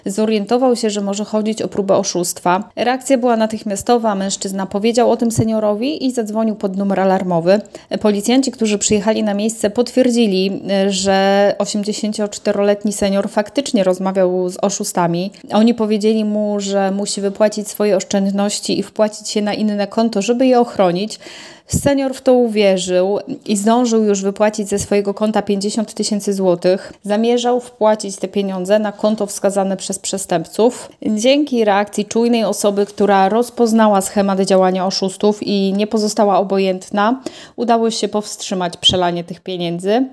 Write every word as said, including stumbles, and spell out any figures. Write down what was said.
Zorientował się, że może chodzić o próbę oszustwa. Reakcja była natychmiastowa, mężczyzna powiedział o tym seniorowi i zadzwonił pod numer alarmowy. Policjanci, którzy przyjechali na miejsce, potwierdzili, że osiemdziesięcioczteroletni senior faktycznie rozmawiał z oszustami. Oni powiedzieli mu, że musi wypłacić swoje oszczędności i wpłacić się na inne konto, żeby je ochronić. Senior w to uwierzył i zdążył już wypłacić ze swojego konta pięćdziesiąt tysięcy złotych. Zamierzał wpłacić te pieniądze na konto wskazane przez przestępców. Dzięki reakcji czujnej osoby, która rozpoznała schemat działania oszustów i nie pozostała obojętna, udało się powstrzymać przelanie tych pieniędzy.